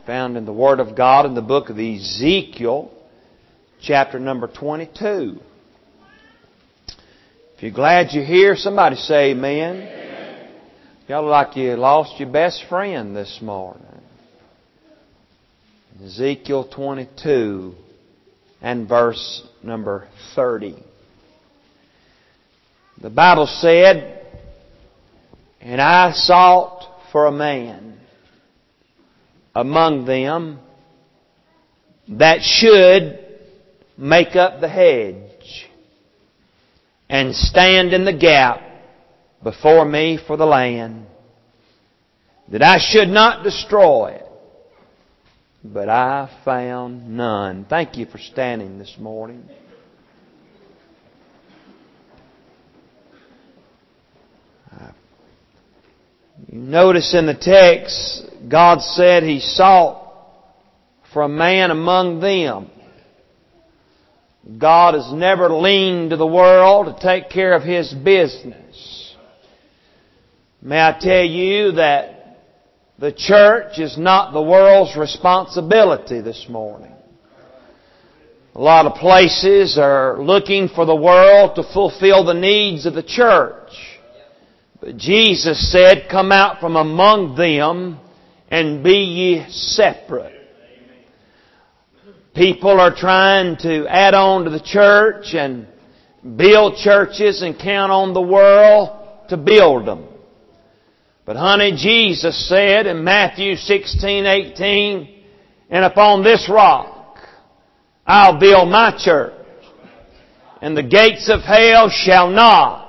found in the Word of God in the book of Ezekiel, chapter number 22. If you're glad you're here, somebody say amen. Amen. Y'all look like you lost your best friend this morning. Ezekiel 22 and verse number 30. The Bible said, "And I sought for a man among them that should make up the hedge and stand in the gap before me for the land, that I should not destroy it. But I found none." Thank you for standing this morning. You notice in the text, God said He sought for a man among them. God has never leaned to the world to take care of His business. May I tell you that the church is not the world's responsibility this morning. A lot of places are looking for the world to fulfill the needs of the church. But Jesus said, "Come out from among them and be ye separate." People are trying to add on to the church and build churches and count on the world to build them. But honey, Jesus said in Matthew 16:18, "And upon this rock I'll build my church, and the gates of hell shall not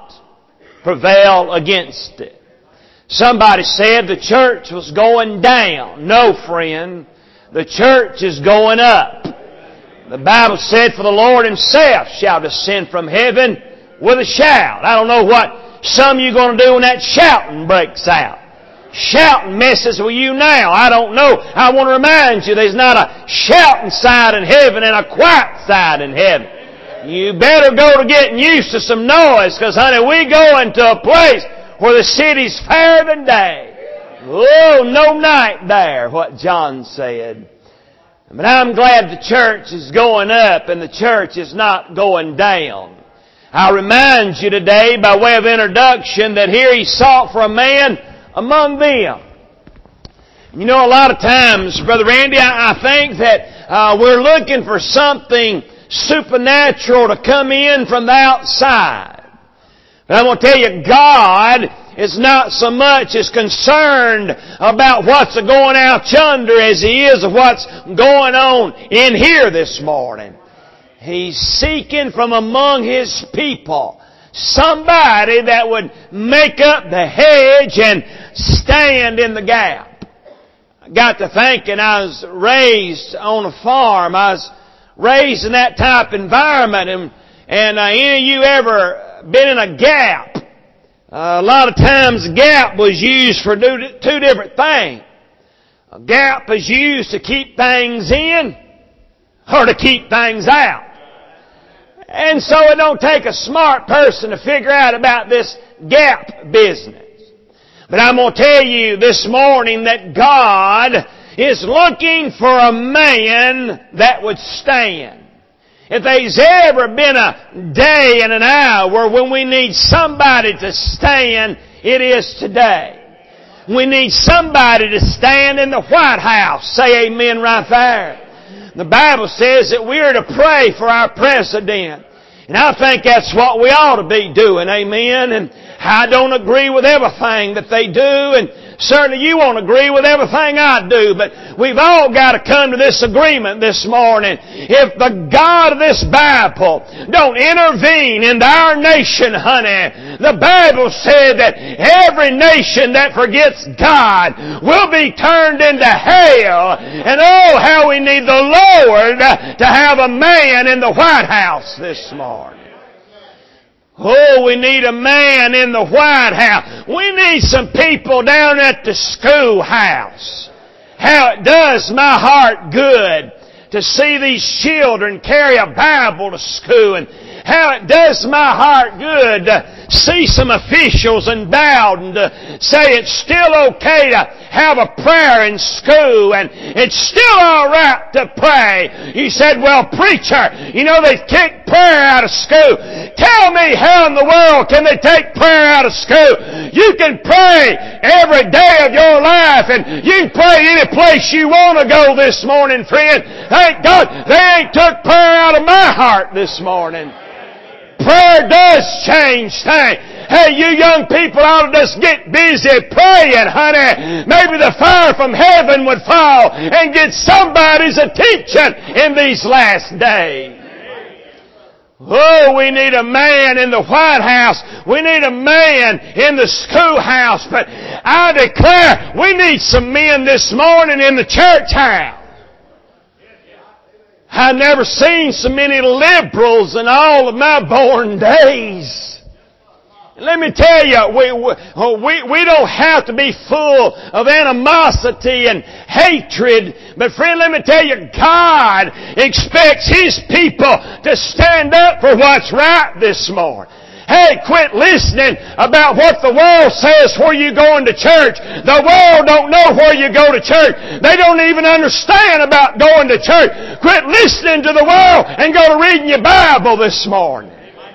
prevail against it." Somebody said the church was going down. No, friend. The church is going up. The Bible said, "For the Lord Himself shall descend from heaven with a shout." I don't know what some of you are going to do when that shouting breaks out. Shouting messes with you now. I don't know. I want to remind you there's not a shouting side in heaven and a quiet side in heaven. You better go to getting used to some noise, because, honey, we go into a place where the city's fairer than day. Oh, no night there, what John said. But I'm glad the church is going up and the church is not going down. I'll remind you today, by way of introduction, that here He sought for a man among them. You know, a lot of times, Brother Randy, I think that we're looking for something supernatural to come in from the outside. But I'm going to tell you, God is not so much as concerned about what's going out yonder as He is of what's going on in here this morning. He's seeking from among His people somebody that would make up the hedge and stand in the gap. I got to thinking, I was raised on a farm. I was raised in that type of environment, and any of you ever been in a gap? A lot of times gap was used for two different things. A gap is used to keep things in or to keep things out. And so it don't take a smart person to figure out about this gap business. But I'm going to tell you this morning that God is looking for a man that would stand. If there's ever been a day and an hour when we need somebody to stand, it is today. We need somebody to stand in the White House. Say amen right there. The Bible says that we are to pray for our president. And I think that's what we ought to be doing. Amen. And I don't agree with everything that they do, and certainly you won't agree with everything I do, but we've all got to come to this agreement this morning. If the God of this Bible don't intervene into our nation, honey, the Bible said that every nation that forgets God will be turned into hell. And oh, how we need the Lord to have a man in the White House this morning. Oh, we need a man in the White House. We need some people down at the schoolhouse. How it does my heart good to see these children carry a Bible to school, and how it does my heart good see some officials and bowed and to say it's still okay to have a prayer in school and it's still alright to pray. You said, well, preacher, you know they've kicked prayer out of school. Tell me how in the world can they take prayer out of school? You can pray every day of your life and you can pray any place you want to go this morning, friend. Thank God they ain't took prayer out of my heart this morning. Prayer does change things. Hey, you young people ought to just get busy praying, honey. Maybe the fire from heaven would fall and get somebody's attention in these last days. Oh, we need a man in the White House. We need a man in the schoolhouse. But I declare we need some men this morning in the church house. I've never seen so many liberals in all of my born days. Let me tell you, we don't have to be full of animosity and hatred. But friend, let me tell you, God expects His people to stand up for what's right this morning. Hey, quit listening about what the world says where you going to church. The world don't know where you go to church. They don't even understand about going to church. Quit listening to the world and go to reading your Bible this morning.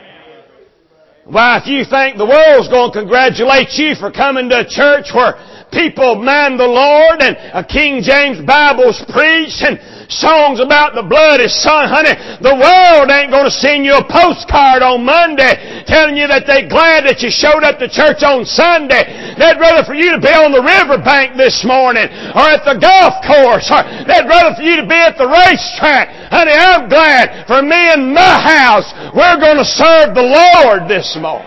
Why, if you think the world's going to congratulate you for coming to a church where people mind the Lord and a King James Bible's preached and songs about the blood is Son, honey, the world ain't going to send you a postcard on Monday telling you that they're glad that you showed up to church on Sunday. They'd rather for you to be on the riverbank this morning or at the golf course, or they'd rather for you to be at the racetrack. Honey, I'm glad for me and my house, we're going to serve the Lord this morning.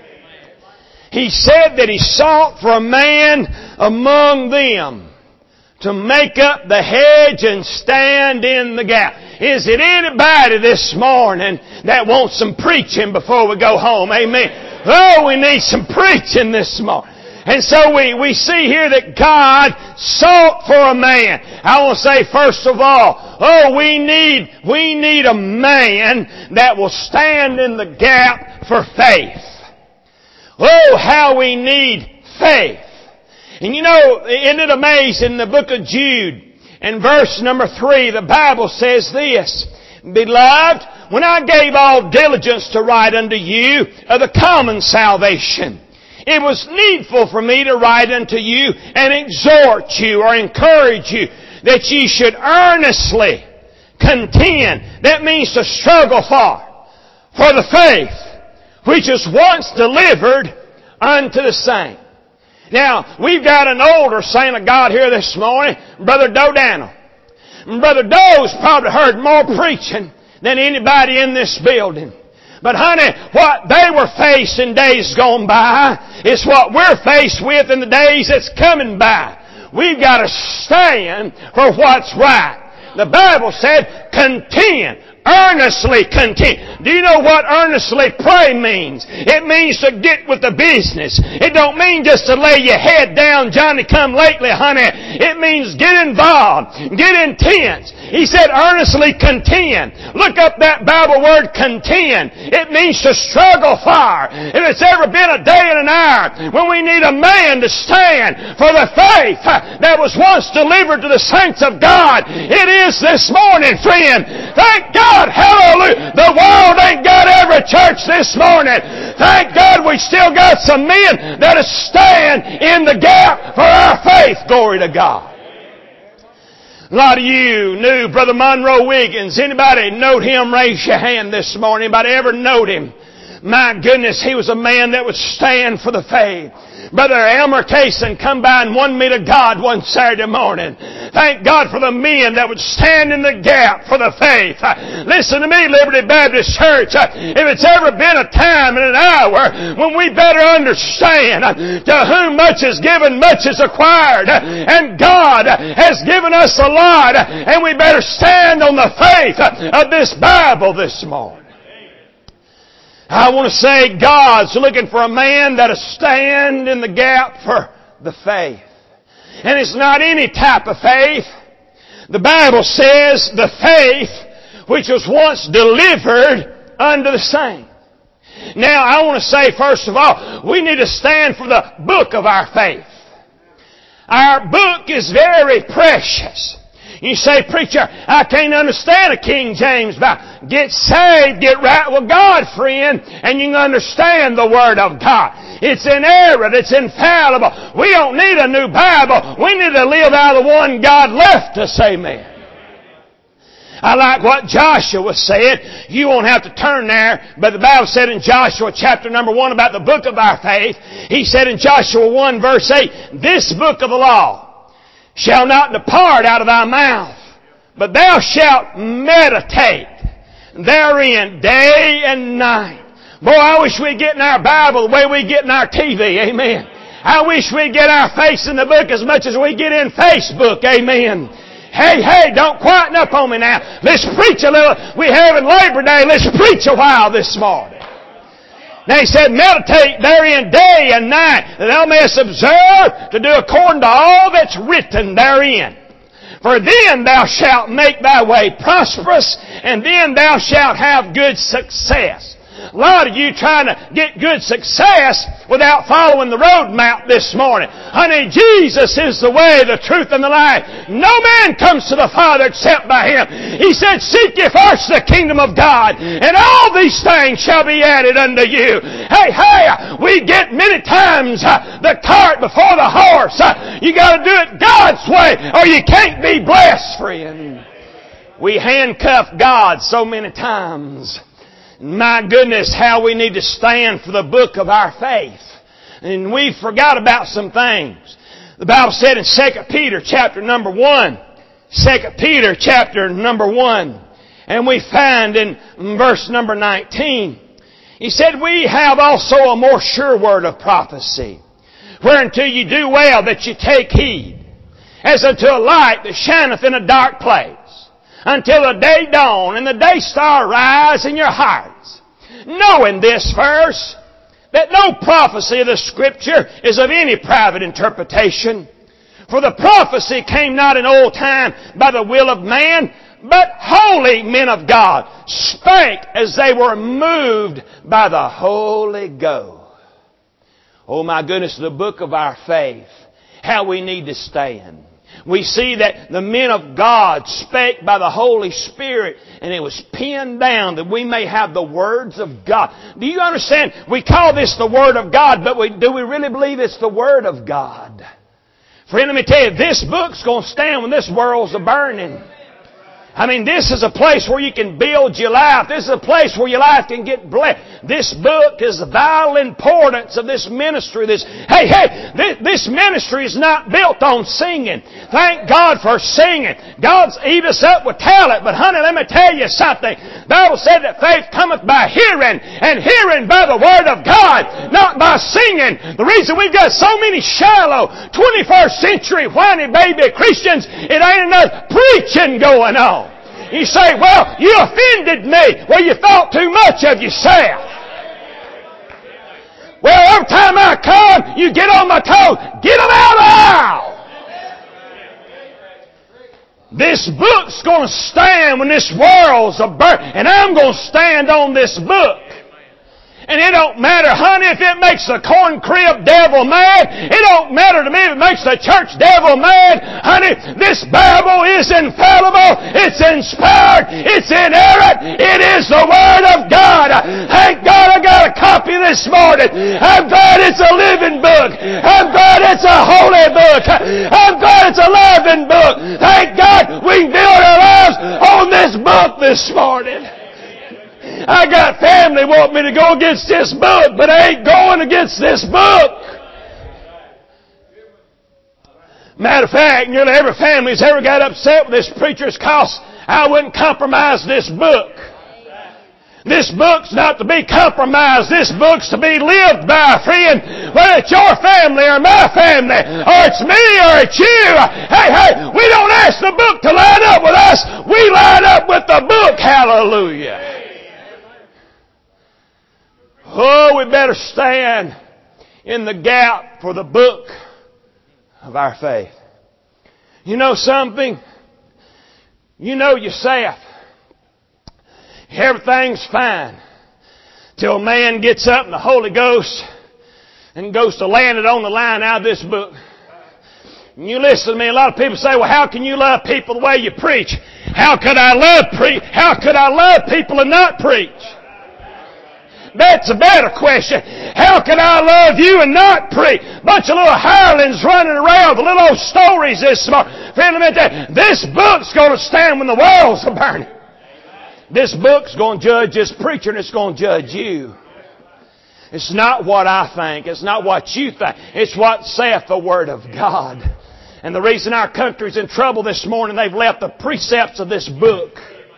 He said that He sought for a man among them to make up the hedge and stand in the gap. Is it anybody this morning that wants some preaching before we go home? Amen. Oh, we need some preaching this morning. And so we see here that God sought for a man. I want to say first of all, we need a man that will stand in the gap for faith. Oh, how we need faith. And you know, isn't it amazing, in the book of Jude, in verse number 3, the Bible says this, Beloved, when I gave all diligence to write unto you of the common salvation, it was needful for me to write unto you and exhort you or encourage you that ye should earnestly contend. That means to struggle for the faith which is once delivered unto the saints. Now, we've got an older saint of God here this morning, Brother Doe Daniel. Brother Doe's probably heard more preaching than anybody in this building. But honey, what they were facing days gone by is what we're faced with in the days that's coming by. We've got to stand for what's right. The Bible said, contend. Earnestly contend. Do you know what earnestly pray means? It means to get with the business. It don't mean just to lay your head down, Johnny come lately, honey. It means get involved. Get intense. He said earnestly contend. Look up that Bible word contend. It means to struggle for. If it's ever been a day and an hour when we need a man to stand for the faith that was once delivered to the saints of God, it is this morning, friend. Thank God. Hallelujah. The world ain't got every church this morning. Thank God we still got some men that stand in the gap for our faith. Glory to God. A lot of you knew Brother Monroe Wiggins. Anybody know him? Raise your hand this morning. Anybody ever know him? My goodness, he was a man that would stand for the faith. Brother Elmer Cason come by and won me to God one Saturday morning. Thank God for the men that would stand in the gap for the faith. Listen to me, Liberty Baptist Church. If it's ever been a time and an hour when we better understand to whom much is given, much is acquired. And God has given us a lot, and we better stand on the faith of this Bible this morning. I want to say God's looking for a man that'll stand in the gap for the faith. And it's not any type of faith. The Bible says the faith which was once delivered unto the saints. Now, I want to say, first of all, we need to stand for the book of our faith. Our book is very precious. You say, preacher, I can't understand a King James Bible. Get saved, get right with God, friend, and you can understand the Word of God. It's inerrant, it's infallible. We don't need a new Bible. We need to live out of the one God left us, amen. I like what Joshua said. You won't have to turn there, but the Bible said in Joshua chapter number 1 about the book of our faith. He said in Joshua 1 verse 8, this book of the law shall not depart out of thy mouth, but thou shalt meditate therein day and night. Boy, I wish we'd get in our Bible the way we get in our TV, amen. I wish we'd get our face in the book as much as we get in Facebook, amen. Hey, don't quieten up on me now. Let's preach a little. We're having Labor Day. Let's preach a while this morning. Now he said, meditate therein day and night, that thou mayest observe to do according to all that's written therein. For then thou shalt make thy way prosperous, and then thou shalt have good success. A lot of you trying to get good success without following the road map this morning. Honey, Jesus is the way, the truth, and the life. No man comes to the Father except by Him. He said, seek ye first the kingdom of God, and all these things shall be added unto you. Hey, we get many times the cart before the horse. You got to do it God's way, or you can't be blessed, friend. We handcuff God so many times. My goodness, how we need to stand for the book of our faith. And we forgot about some things. The Bible said in 2 Peter chapter number 1, 2 Peter chapter number 1, and we find in verse number 19, he said, we have also a more sure word of prophecy, whereunto you do well that you take heed, as unto a light that shineth in a dark place, until the day dawn and the day star rise in your hearts. Knowing this first, that no prophecy of the Scripture is of any private interpretation. For the prophecy came not in old time by the will of man, but holy men of God spake as they were moved by the Holy Ghost. Oh my goodness, the book of our faith, how we need to stand. We see that the men of God spake by the Holy Spirit, and it was penned down that we may have the words of God. Do you understand? We call this the Word of God, but do we really believe it's the Word of God? Friend, let me tell you, this book's going to stand when this world's a-burning. I mean, this is a place where you can build your life. This is a place where your life can get blessed. This book is the vital importance of this ministry. This ministry is not built on singing. Thank God for singing. God's eat us up with talent. But honey, let me tell you something. The Bible said that faith cometh by hearing, and hearing by the Word of God, not by singing. The reason we've got so many shallow 21st century whiny baby Christians, it ain't enough preaching going on. You say, well, you offended me. Well, you thought too much of yourself. Well, every time I come, you get on my toes. Get them out of the aisle. This book's going to stand when this world's a burn. And I'm going to stand on this book. And it don't matter, honey, if it makes the corn crib devil mad. It don't matter to me if it makes the church devil mad. Honey, this Bible is infallible. It's inspired. It's inerrant. It is the Word of God. Thank God I got a copy this morning. I'm glad it's a living book. I'm glad it's a holy book. I'm glad it's a loving book. Thank God we can build our lives on this book this morning. I got family want me to go against this book, but I ain't going against this book. Matter of fact, nearly every family's ever got upset with this preacher's cause I wouldn't compromise this book. This book's not to be compromised. This book's to be lived by, friend. Whether it's your family or my family, or it's me or it's you. Hey, we don't ask the book to line up with us. We line up with the book. Hallelujah. Oh, we better stand in the gap for the book of our faith. You know something? You know yourself. Everything's fine till a man gets up in the Holy Ghost and goes to land it on the line out of this book. And you listen to me, a lot of people say, well, how can you love people the way you preach? How could I love people and not preach? That's a better question. How can I love you and not preach? Bunch of little hirelings running around with little old stories this morning. Friend, let me tell you, this book's going to stand when the world's burning. This book's going to judge this preacher and it's going to judge you. It's not what I think. It's not what you think. It's what saith the Word of God. And the reason our country's in trouble this morning, they've left the precepts of this book.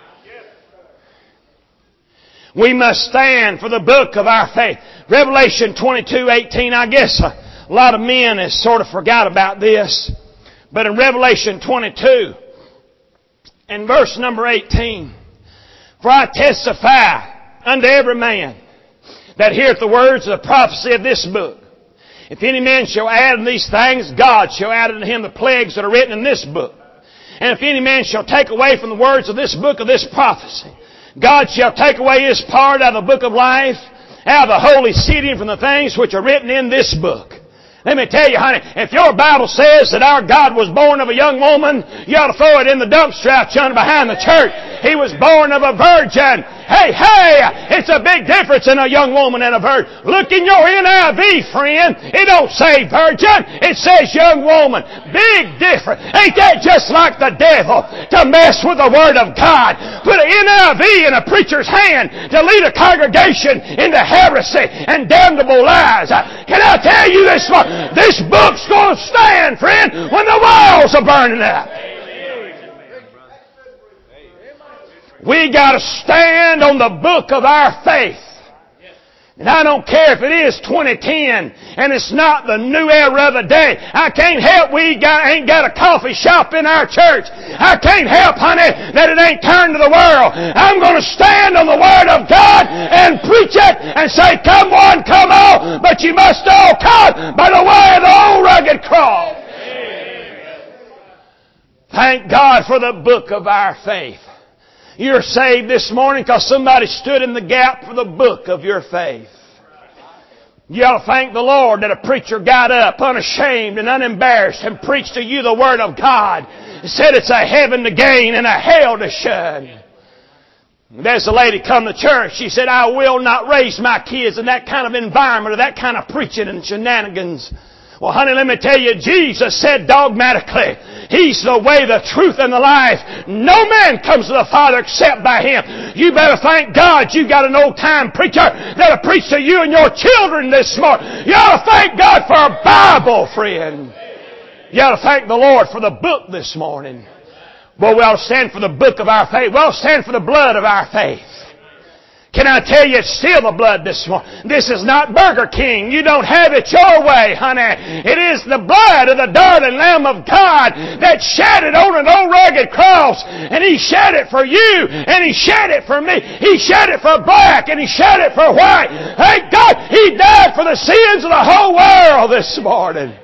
We must stand for the book of our faith. Revelation 22:18, I guess a lot of men have sort of forgot about this. But in Revelation 22, and verse number 18, for I testify unto every man that heareth the words of the prophecy of this book. If any man shall add unto these things, God shall add unto him the plagues that are written in this book. And if any man shall take away from the words of this book of this prophecy, God shall take away his part out of the book of life, out of the holy city, and from the things which are written in this book. Let me tell you, honey, if your Bible says that our God was born of a young woman, you ought to throw it in the dumpster out yonder behind the church. He was born of a virgin. Hey, it's a big difference in a young woman and a virgin. Look in your NIV, friend. It don't say virgin. It says young woman. Big difference. Ain't that just like the devil to mess with the Word of God? Put an NIV in a preacher's hand to lead a congregation into heresy and damnable lies. Can I tell you this one? This book's going to stand, friend, when the walls are burning up. We got to stand on the book of our faith. And I don't care if it is 2010 and it's not the new era of the day. I can't help ain't got a coffee shop in our church. I can't help, honey, that it ain't turned to the world. I'm going to stand on the Word of God and preach it and say, come one, come all, but you must all come by the way of the old rugged cross. Thank God for the book of our faith. You're saved this morning because somebody stood in the gap for the book of your faith. You ought to thank the Lord that a preacher got up unashamed and unembarrassed and preached to you the Word of God and said it's a heaven to gain and a hell to shun. There's a lady come to church. She said, I will not raise my kids in that kind of environment or that kind of preaching and shenanigans. Well, honey, let me tell you, Jesus said dogmatically, He's the way, the truth, and the life. No man comes to the Father except by Him. You better thank God you got an old-time preacher that'll preach to you and your children this morning. You ought to thank God for a Bible, friend. You ought to thank the Lord for the book this morning. Well, we ought to stand for the book of our faith. We ought to stand for the blood of our faith. Can I tell you, it's still the blood this morning. This is not Burger King. You don't have it your way, honey. It is the blood of the darling Lamb of God that shed it on an old rugged cross. And He shed it for you, and He shed it for me. He shed it for black, and He shed it for white. Thank God, He died for the sins of the whole world this morning.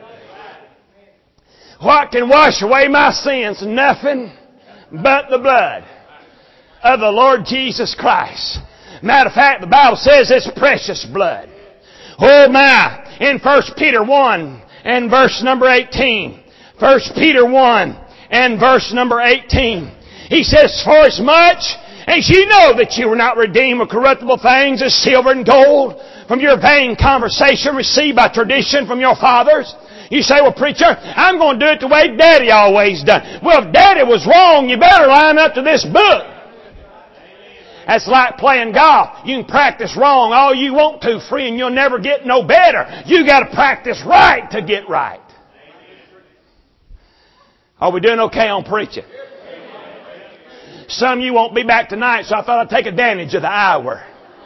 What can wash away my sins? Nothing but the blood of the Lord Jesus Christ. Matter of fact, the Bible says it's precious blood. Oh my! In 1 Peter 1 and verse number 18. 1 Peter 1 and verse number 18. He says, for as much as ye know that you were not redeemed with corruptible things as silver and gold from your vain conversation received by tradition from your fathers. You say, well, preacher, I'm going to do it the way Daddy always done. Well, if Daddy was wrong, you better line up to this book. That's like playing golf. You can practice wrong all you want to, friend. You'll never get no better. You got to practice right to get right. Are we doing okay on preaching? Some of you won't be back tonight, so I thought I'd take advantage of the hour.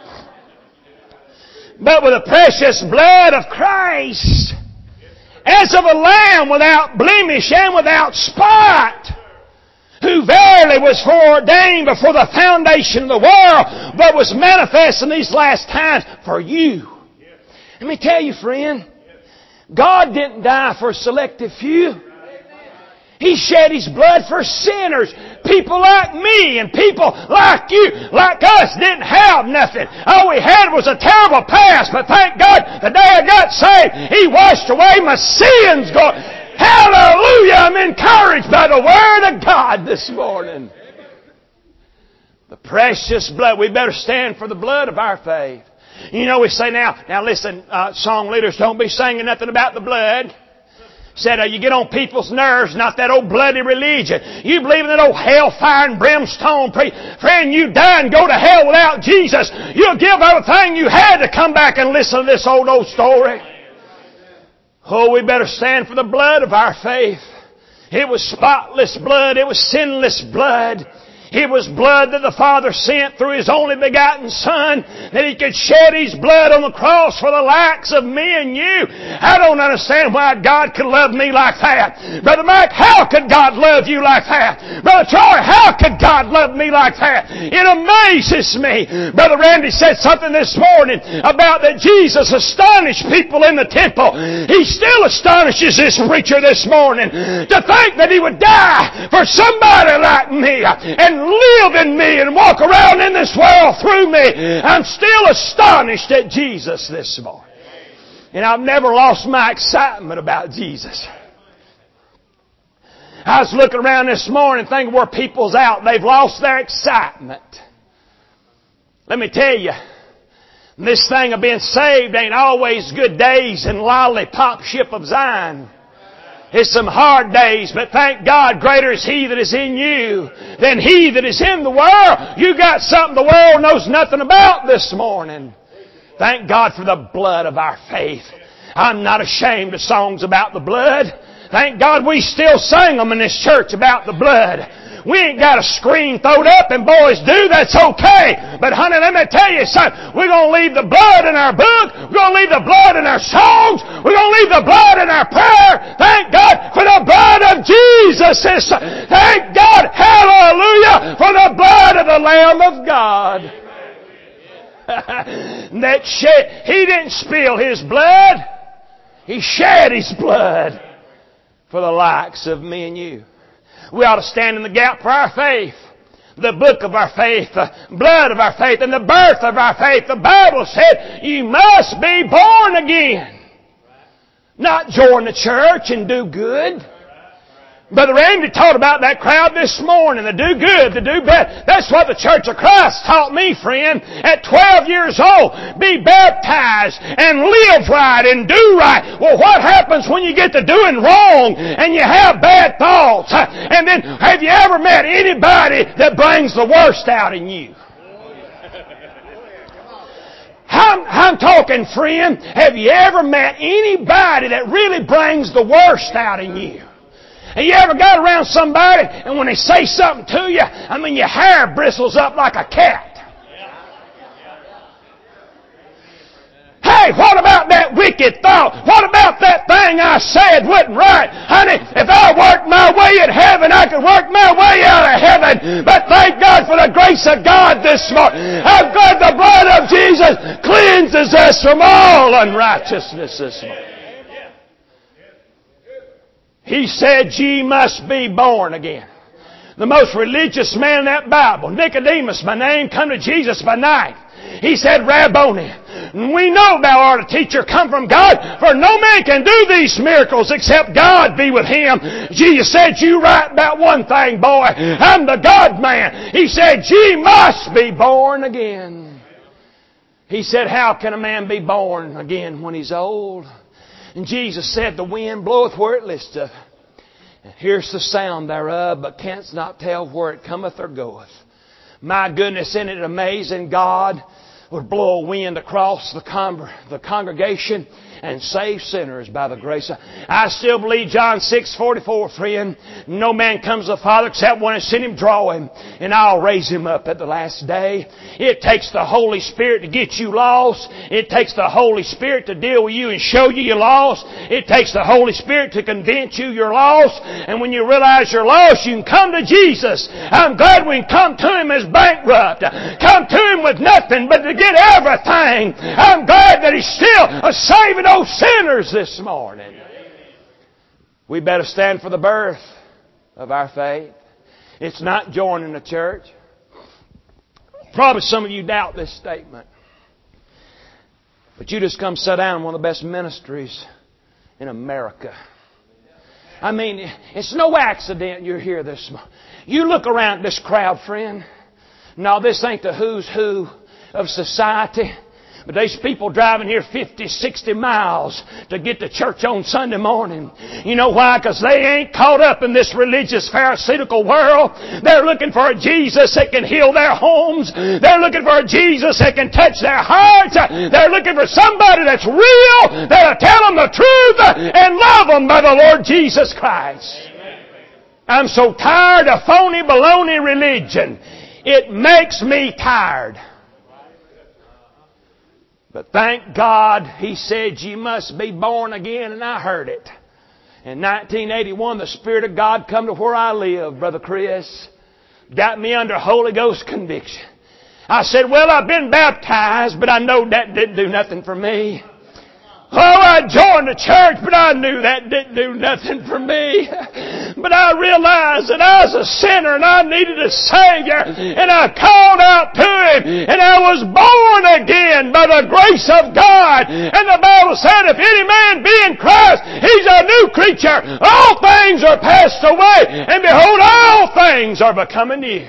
But with the precious blood of Christ, as of a lamb without blemish and without spot, who verily was foreordained before the foundation of the world, but was manifest in these last times for you. Let me tell you, friend, God didn't die for a selective few. He shed His blood for sinners. people like me and people like you, like us, didn't have nothing. All we had was a terrible past, but thank God the day I got saved, He washed away my sins. Hallelujah! I'm encouraged by the Word of God this morning. The precious blood. We better stand for the blood of our faith. You know, we say now listen, song leaders, don't be singing nothing about the blood. Said, you get on people's nerves, not that old bloody religion. You believe in that old hellfire and brimstone. Friend, you die and go to hell without Jesus. You'll give everything you had to come back and listen to this old story. Oh, we better stand for the blood of our faith. It was spotless blood. It was sinless blood. It was blood that the Father sent through His only begotten Son, that He could shed His blood on the cross for the likes of me and you. I don't understand why God could love me like that. Brother Mike, how could God love you like that? Brother Troy, how could God love me like that? It amazes me. Brother Randy said something this morning about that Jesus astonished people in the temple. He still astonishes this preacher this morning to think that He would die for somebody like me and live in me and walk around in this world through me. I'm still astonished at Jesus this morning. And I've never lost my excitement about Jesus. I was looking around this morning thinking where people's out. They've lost their excitement. Let me tell you, this thing of being saved ain't always good days and lollipop ship of Zion. It's some hard days, but thank God greater is He that is in you than he that is in the world. You got something the world knows nothing about this morning. Thank God for the blood of our faith. I'm not ashamed of songs about the blood. Thank God we still sing them in this church about the blood. We ain't got a screen throwed up, and boys do, that's okay. But honey, let me tell you something. We're going to leave the blood in our book. We're going to leave the blood in our songs. We're going to leave the blood in our prayer. Thank God for the blood of Jesus. Thank God, hallelujah, for the blood of the Lamb of God. He didn't spill His blood. He shed His blood for the likes of me and you. We ought to stand in the gap for our faith. The book of our faith, the blood of our faith, and the birth of our faith. The Bible said, you must be born again. Not join the church and do good. Brother Randy taught about that crowd this morning, the do good, the do bad. That's what the Church of Christ taught me, friend. At 12 years old, be baptized and live right and do right. Well, what happens when you get to doing wrong and you have bad thoughts? And then, have you ever met anybody that brings the worst out in you? I'm talking, friend, have you ever met anybody that really brings the worst out in you? And you ever got around somebody and when they say something to you, your hair bristles up like a cat. Hey, what about that wicked thought? What about that thing I said wasn't right? Honey, if I worked my way in heaven, I could work my way out of heaven. But thank God for the grace of God this morning. I'm glad the blood of Jesus cleanses us from all unrighteousness this morning. He said, ye must be born again. The most religious man in that Bible, Nicodemus by name, come to Jesus by night. He said, Rabboni, we know thou art a teacher come from God, for no man can do these miracles except God be with him. Jesus said, you right about one thing, boy. I'm the God man. He said, ye must be born again. He said, how can a man be born again when he's old? And Jesus said, the wind bloweth where it listeth, and hearest the sound thereof, but canst not tell where it cometh or goeth. My goodness, isn't it amazing? God would blow a wind across the congregation and save sinners by the grace of... I still believe John 6:44, friend. No man comes to the Father except one has sent Him, draw him, and I'll raise him up at the last day. It takes the Holy Spirit to get you lost. It takes the Holy Spirit to deal with you and show you you're lost. It takes the Holy Spirit to convince you you're lost. And when you realize you're lost, you can come to Jesus. I'm glad we can come to Him as bankrupt. Come to Him with nothing but to get everything. I'm glad that He's still a saving those sinners this morning. We better stand for the birth of our faith. It's not joining a church. Probably some of you doubt this statement. But you just come sit down in one of the best ministries in America. I mean, it's no accident you're here this morning. You look around this crowd, friend. No, this ain't the who's who of society. But there's people driving here 50, 60 miles to get to church on Sunday morning. You know why? Because they ain't caught up in this religious pharisaical world. They're looking for a Jesus that can heal their homes. They're looking for a Jesus that can touch their hearts. They're looking for somebody that's real, that'll tell them the truth and love them by the Lord Jesus Christ. I'm so tired of phony baloney religion. It makes me tired. But thank God, He said, you must be born again, and I heard it. In 1981, the Spirit of God come to where I live, Brother Chris. Got me under Holy Ghost conviction. I said, well, I've been baptized, but I know that didn't do nothing for me. Oh, I joined the church, but I knew that didn't do nothing for me. But I realized that I was a sinner and I needed a Savior. And I called out to Him. And I was born again by the grace of God. And the Bible said, if any man be in Christ, he's a new creature. All things are passed away. And behold, all things are becoming new.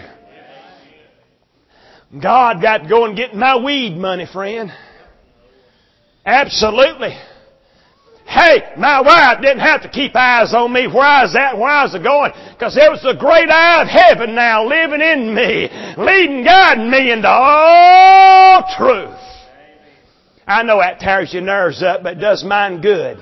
God got to go and get my weed money, friend. Absolutely. Hey, my wife didn't have to keep eyes on me where I was at, where I was going, because there was the great eye of heaven now living in me, leading, guiding me into all truth. I know that tears your nerves up, but it does mine good.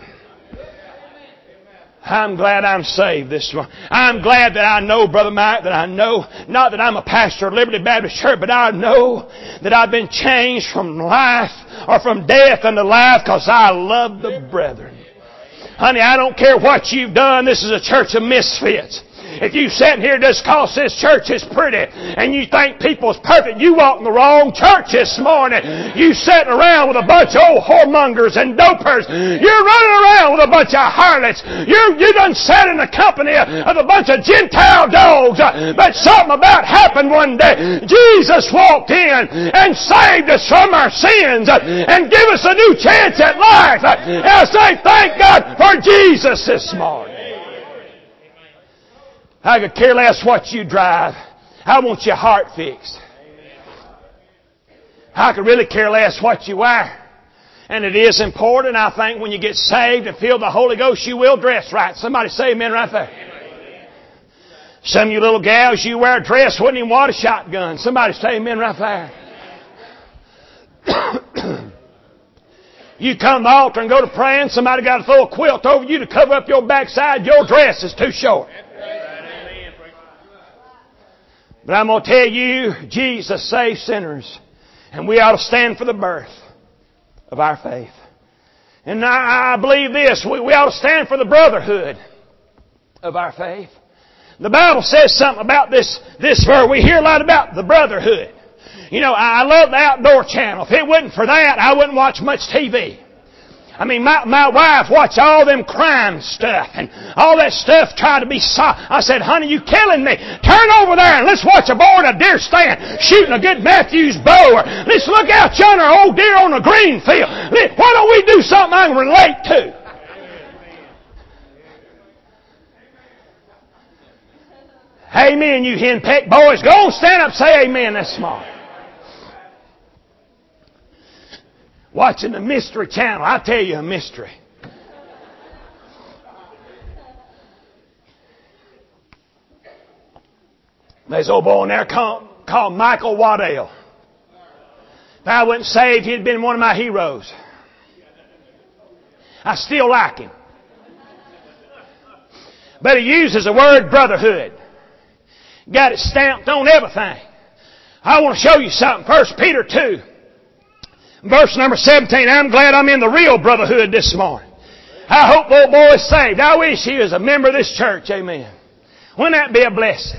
I'm glad I'm saved this morning. I'm glad that I know, Brother Mike, that I know, not that I'm a pastor of Liberty Baptist Church, but I know that I've been changed from life or from death unto life because I love the brethren. Honey, I don't care what you've done. This is a church of misfits. If you sit here just because this church is pretty and you think people's perfect, you walk in the wrong church this morning. You sitting around with a bunch of old whoremongers and dopers. You're running around with a bunch of harlots. You done sat in the company of a bunch of Gentile dogs. But something about happened one day. Jesus walked in and saved us from our sins and gave us a new chance at life. And I say thank God for Jesus this morning. I could care less what you drive. I want your heart fixed. I could really care less what you wear. And it is important, I think, when you get saved and feel the Holy Ghost, you will dress right. Somebody say amen right there. Some of you little gals, you wear a dress, wouldn't even want a shotgun. Somebody say amen right there. You come to the altar and go to praying, somebody got to throw a quilt over you to cover up your backside. Your dress is too short. But I'm going to tell you, Jesus saves sinners. And we ought to stand for the birth of our faith. And I believe this. We ought to stand for the brotherhood of our faith. The Bible says something about this verse. We hear a lot about the brotherhood. You know, I love the Outdoor Channel. If it wasn't for that, I wouldn't watch much TV. I mean, my wife watched all them crime stuff and all that stuff tried to be soft. I said, honey, you killing me. Turn over there and let's watch a boy in a deer stand shooting a good Matthews bow. Or let's look out yonder, old deer on the green field. Why don't we do something I can relate to? Amen, you henpecked boys. Go on, stand up, say amen this morning. Watching the Mystery Channel. I'll tell you a mystery. There's an old boy in there called Michael Waddell. If I wasn't saved, he'd been one of my heroes. I still like him. But he uses the word brotherhood. Got it stamped on everything. I want to show you something. 1 Peter 2. Verse number 17, I'm glad I'm in the real brotherhood this morning. I hope the old boy is saved. I wish he was a member of this church. Amen. Wouldn't that be a blessing?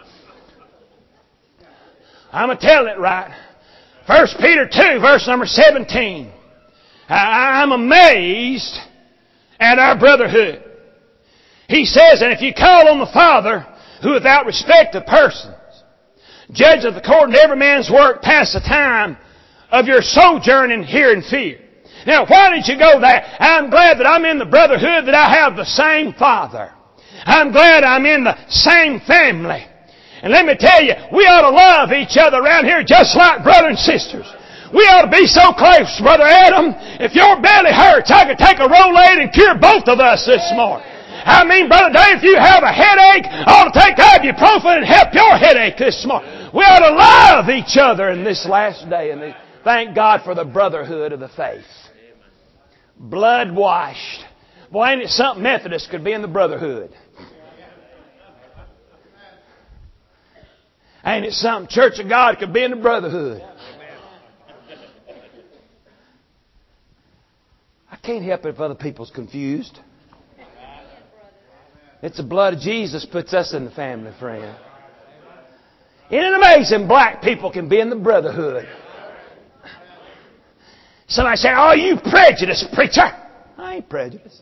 I'm going to tell it right. 1 Peter 2, verse number 17. I'm amazed at our brotherhood. He says, and if you call on the Father, who without respect of persons judgeth according to every man's work past the time of your sojourning here in fear. Now, why did you go there? I'm glad that I'm in the brotherhood, that I have the same Father. I'm glad I'm in the same family. And let me tell you, we ought to love each other around here just like brothers and sisters. We ought to be so close, Brother Adam. If your belly hurts, I could take a Rolaids and cure both of us this morning. I mean, Brother Dave, if you have a headache, I ought to take ibuprofen and help your headache this morning. We ought to love each other in this last day. And thank God for the brotherhood of the faith. Blood washed. Boy, ain't it something Methodists could be in the brotherhood? Ain't it something Church of God could be in the brotherhood? I can't help it if other people's confused. It's the blood of Jesus puts us in the family, friend. Isn't it amazing black people can be in the brotherhood? Somebody say, "Oh, you prejudiced preacher." I ain't prejudiced.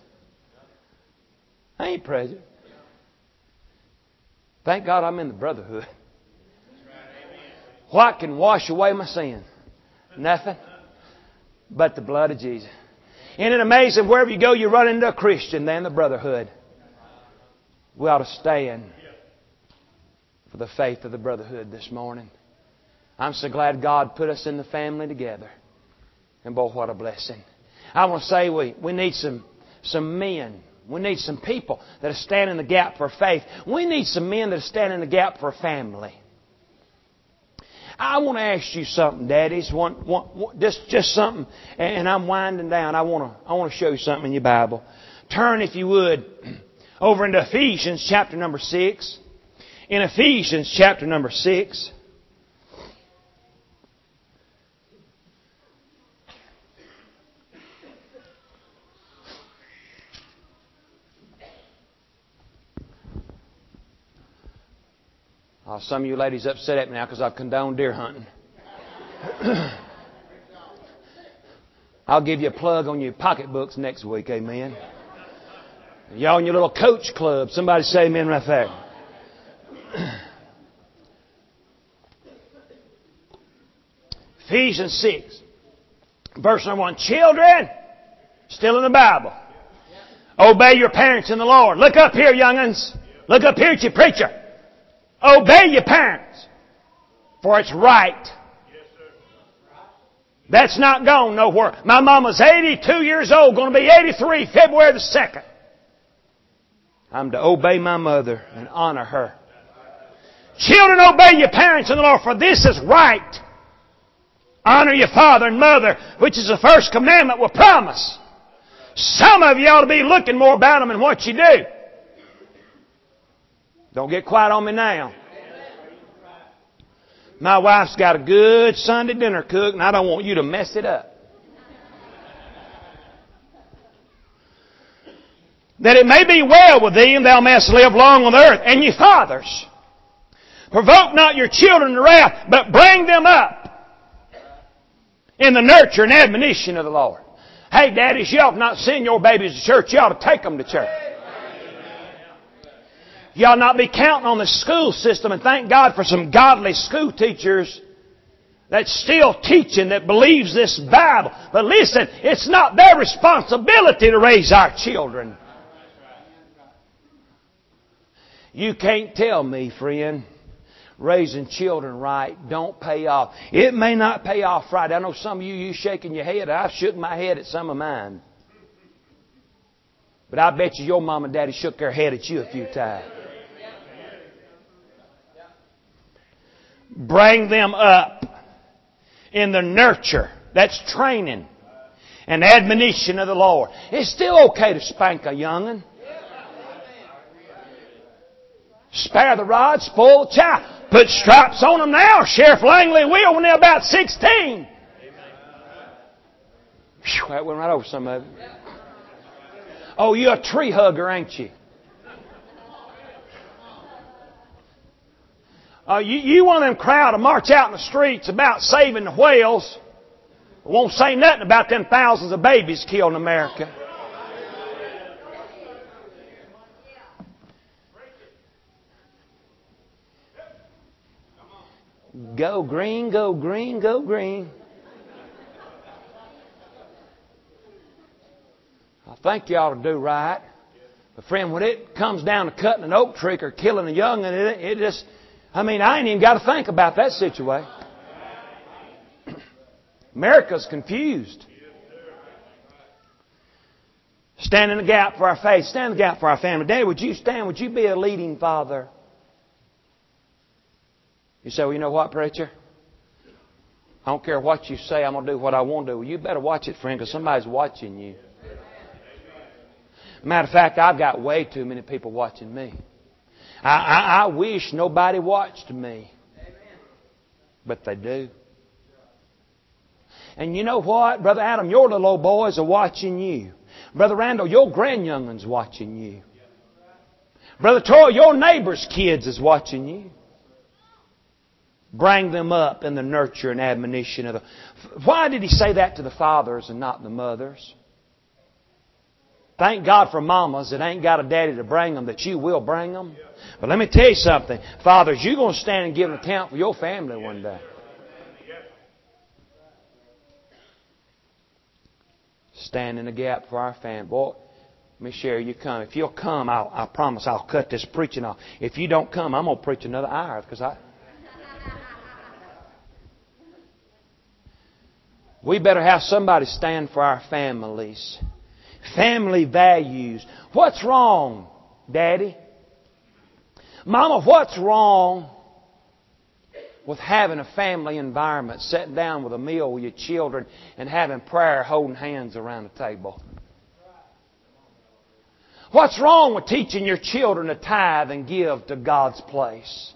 I ain't prejudiced. Thank God I'm in the brotherhood. What can wash away my sin? Nothing but the blood of Jesus. Isn't it amazing? Wherever you go, you run into a Christian there in the brotherhood. We ought to stand for the faith of the brotherhood this morning. I'm so glad God put us in the family together. And boy, what a blessing. I want to say we need some men. We need some people that are standing in the gap for faith. We need some men that are standing in the gap for family. I want to ask you something, daddies. Just something, and I'm winding down. I want to show you something in your Bible. Turn, if you would, over into Ephesians chapter number 6. In Ephesians chapter number 6. Some of you ladies upset at me now because I've condoned deer hunting. I'll give you a plug on your pocketbooks next week, amen. Y'all in your little coach club, somebody say amen right there. Ephesians 6, verse number 1. Children, still in the Bible, obey your parents in the Lord. Look up here, young'uns. Look up here at your preacher. Obey your parents, for it's right. That's not gone nowhere. My mama's 82 years old, going to be 83 February the 2nd. I'm to obey my mother and honor her. Children, obey your parents in the Lord, for this is right. Honor your father and mother, which is the first commandment with promise. Some of you ought to be looking more about them than what you do. Don't get quiet on me now. My wife's got a good Sunday dinner cooked, and I don't want you to mess it up. That it may be well with thee, and thou mayest live long on the earth. And ye fathers, provoke not your children to wrath, but bring them up in the nurture and admonition of the Lord. Hey, daddies, you ought not send your babies to church. You ought to take them to church. You ought not be counting on the school system, and thank God for some godly school teachers that's still teaching, that believes this Bible. But listen, it's not their responsibility to raise our children. You can't tell me, friend, raising children right don't pay off. It may not pay off right. I know some of you shaking your head. I've shook my head at some of mine. But I bet you your mom and daddy shook their head at you a few times. Bring them up in the nurture, that's training, and admonition of the Lord. It's still okay to spank a young'un. Spare the rod, spoil the child. Put stripes on them now. Sheriff Langley will when they're about 16. Whew, that went right over some of it. Oh, you're a tree hugger, ain't you? You want them crowd to march out in the streets about saving the whales. Won't say nothing about them thousands of babies killed in America. Go green, go green, go green. I think you ought to do right. But friend, when it comes down to cutting an oak tree or killing a young, it just, I ain't even got to think about that situation. America's confused. Stand in the gap for our faith. Stand in the gap for our family. Daddy, would you stand? Would you be a leading father? You say, well, you know what, preacher? I don't care what you say. I'm going to do what I want to do. Well, you better watch it, friend, because somebody's watching you. Matter of fact, I've got way too many people watching me. I wish nobody watched me. But they do. And you know what? Brother Adam, your little old boys are watching you. Brother Randall, your grandyoung'un's watching you. Brother Troy, your neighbor's kids is watching you. Bring them up in the nurture and admonition of the... Why did He say that to the fathers and not the mothers? Thank God for mamas that ain't got a daddy to bring them, that you will bring them. But let me tell you something. Fathers, you're going to stand and give an account for your family one day. Stand in the gap for our family. Boy, Miss Sherry, you come. If you'll come, I promise I'll cut this preaching off. If you don't come, I'm going to preach another hour because we better have somebody stand for our families. Family values. What's wrong, Daddy? Mama, what's wrong with having a family environment, sitting down with a meal with your children and having prayer, holding hands around the table? What's wrong with teaching your children to tithe and give to God's place?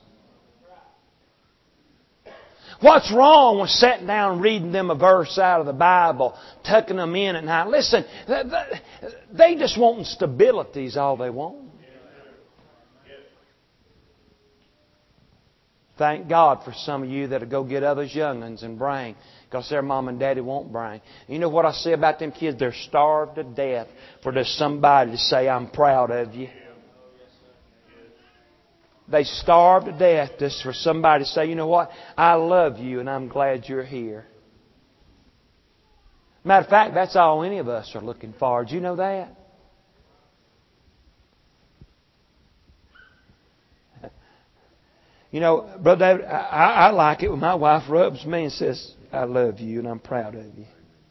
What's wrong with sitting down and reading them a verse out of the Bible, tucking them in at night? Listen, they just want stability is all they want. Thank God for some of you that'll go get others young'uns and bring, because their mom and daddy won't bring. You know what I say about them kids? They're starved to death for just somebody to say, I'm proud of you. They starve to death just for somebody to say, you know what? I love you and I'm glad you're here. Matter of fact, that's all any of us are looking for. Do you know that? You know, Brother David, I like it when my wife rubs me and says, I love you and I'm proud of you.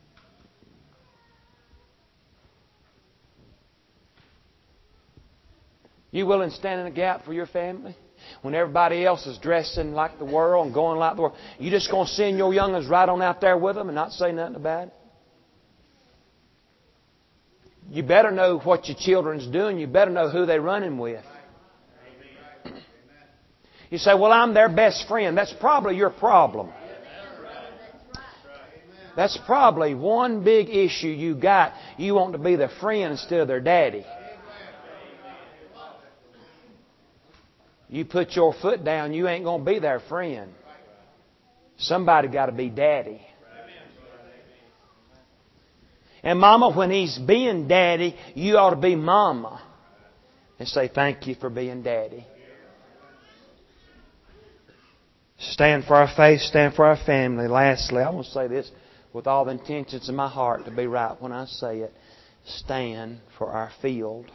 You willing to stand in the gap for your family? When everybody else is dressing like the world and going like the world, you just going to send your young'uns right on out there with them and not say nothing about it? You better know what your children's doing. You better know who they're running with. You say, well, I'm their best friend. That's probably your problem. That's probably one big issue you got. You want to be their friend instead of their daddy. You put your foot down, you ain't going to be their friend. Somebody got to be daddy. And mama, when he's being daddy, you ought to be mama. And say, thank you for being daddy. Stand for our faith, stand for our family. Lastly, I want to say this with all the intentions in my heart to be right when I say it. Stand for our field.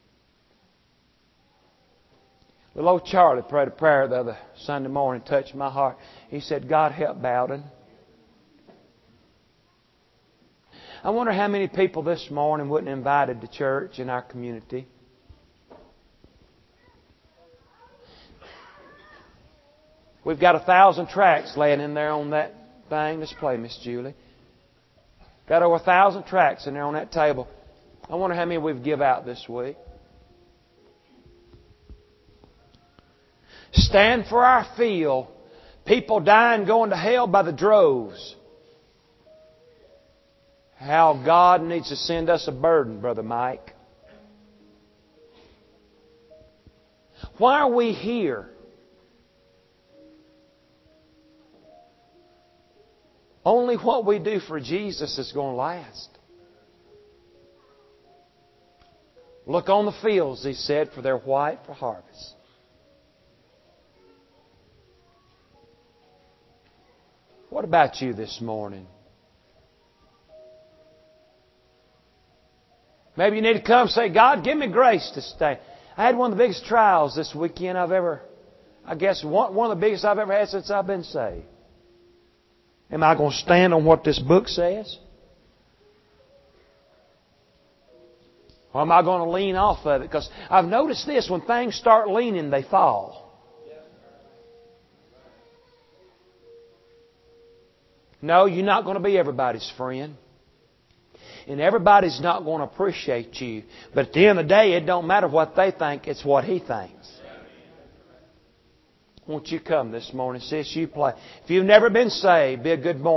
Little old Charlie prayed a prayer the other Sunday morning, touched my heart. He said, God help Bowden. I wonder how many people this morning wasn't invited to church in our community. We've got 1,000 tracts laying in there on that thing. Let's play, Miss Julie. Got over 1,000 tracts in there on that table. I wonder how many we've give out this week. Stand for our field. People dying, going to hell by the droves. How God needs to send us a burden, Brother Mike. Why are we here? Only what we do for Jesus is going to last. Look on the fields, He said, for they're white for harvest. What about you this morning? Maybe you need to come and say, God, give me grace to stay. I had one of the biggest trials this weekend one of the biggest I've ever had since I've been saved. Am I going to stand on what this book says? Or am I going to lean off of it? Because I've noticed this, when things start leaning, they fall. No, you're not going to be everybody's friend. And everybody's not going to appreciate you. But at the end of the day, it don't matter what they think, it's what He thinks. Won't you come this morning, sis? You play. If you've never been saved, be a good morning.